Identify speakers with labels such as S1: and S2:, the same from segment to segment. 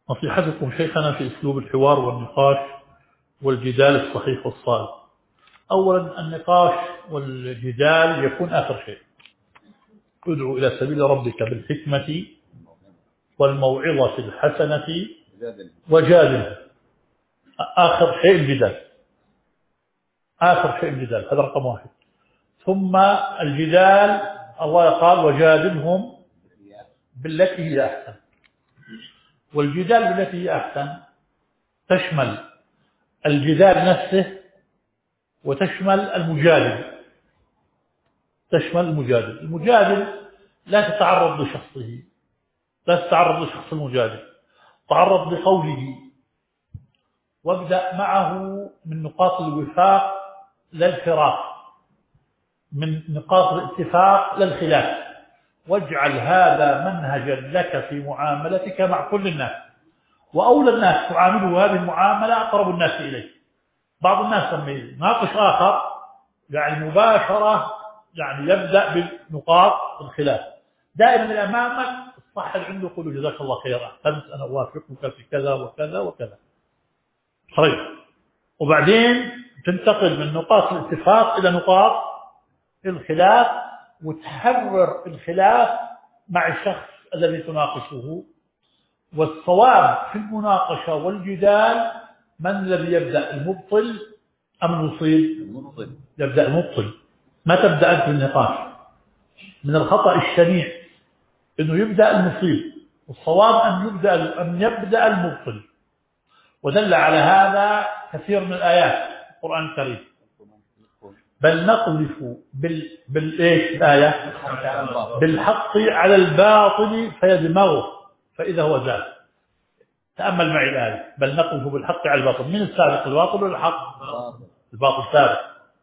S1: نصيحتكم شيخنا في أسلوب الحوار والنقاش والجدال الصحيح والصائب. أولا النقاش والجدال يكون آخر شيء. ادعو إلى سبيل ربك بالحكمة والموعظة الحسنة وجادل. آخر شيء الجدال، آخر شيء الجدال، هذا رقم واحد. ثم الجدال الله قال وجادلهم بالتي هي أحسن. والجدال بالتي هي أحسن تشمل الجدال نفسه وتشمل المجادل. تشمل المجادل. المجادل لا تتعرض لشخصه، لا تتعرض لشخص المجادل، تعرض لقوله وابدأ معه من نقاط الوفاق لا الفراق، من نقاط الاتفاق لا الخلاف، واجعل هذا منهجا لك في معاملتك مع كل الناس. وأولى الناس تعامله هذه المعاملة أقرب الناس إليه. بعض الناس لما يناقش آخر يعني مباشرة يعني يبدأ بنقاط الخلاف. دائما اللي أمامك الصح اللي عنده يقول جزاك الله خير، أحسنت، أنا أوافقك في كذا وكذا وكذا. طيب، وبعدين تنتقل من نقاط الاتفاق إلى نقاط الخلاف وتحرر الخلاف مع الشخص الذي تناقشه. والصواب في المناقشة والجدال من الذي يبدأ، المبطل أم المصيب؟
S2: المبطل.
S1: يبدأ المبطل. ما تبدأ أنت بالنقاش. من الخطأ الشنيع أنه يبدأ المصيب، والصواب أن يبدأ المبطل. ودل على هذا كثير من الآيات القرآن الكريم. بل نقذف بالآية بالحق على الباطل فيدمغه فإذا هو زال. تأمل معي الآية، بل نقذف بالحق على الباطل. من السابق الباطل ولا الحق؟ الباطل سابق.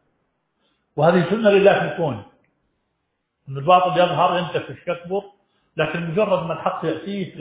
S1: وهذه سنة لله في الكون، أن الباطل يظهر ينتفش يكبر، لكن مجرد ما الحق يأتيه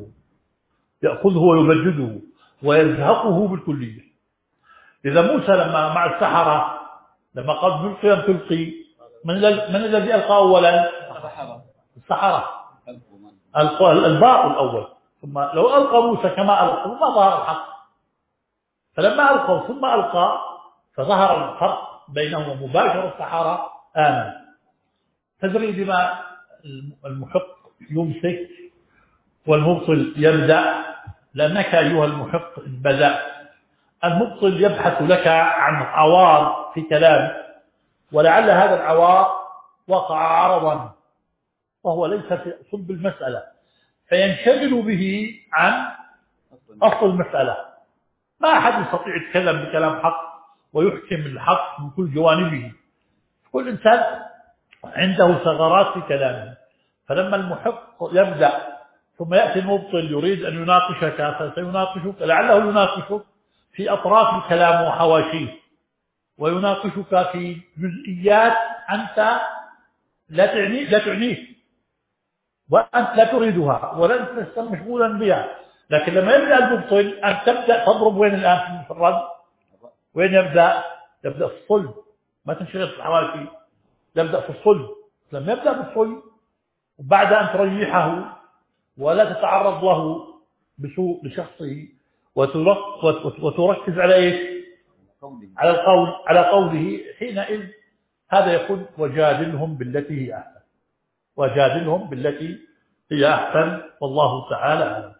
S1: يأخذه ويبجده ويزهقه بالكلية. إذا موسى لما مع السحرة لما قال ملقيا تلقي، من الذي ألقى أولا؟ السحرة. ألقى الباطل الأول، ثم لو ألقى موسى كما ألقى ما ظهر الحق. فلما ألقى ثم ألقى فظهر الفرق بينهما مباشرة. السحرة آمن. تدري بما المحق يمسك والمبطل يبدأ؟ لأنك أيها المحق بدأ، المبطل يبحث لك عن عوار في كلامك، ولعل هذا العوار وقع عرضا وهو ليس في صلب المسألة، فينشغل به عن أصل المسألة. ما أحد يستطيع يتكلم بكلام حق ويحكم الحق من كل جوانبه. كل إنسان عنده ثغرات في كلامه. فلما المحق يبدأ ثم يأتي المبطل يريد أن يناقشك فسيناقشك، لعله يناقشك في أطراف الكلام وحواشيه، ويناقشك في جزئيات أنت لا تعنيك وأنت لا تريدها ولا لست مشغولا بها. لكن لما يبدأ المبطل أن تبدأ تضرب وين الآن في الرد؟ وين يبدأ في الصلب، ما تنشغل في الحواشي، يبدأ في الصلب. لما يبدأ بالصلب وبعد أن تريحه ولا تتعرض له بسوء لشخصه وتركز على إيش؟ على قوله، حينئذ هذا يكون وجادلهم بالتي هي أحسن. وجادلهم بالتي هي أحسن، والله تعالى أعلم.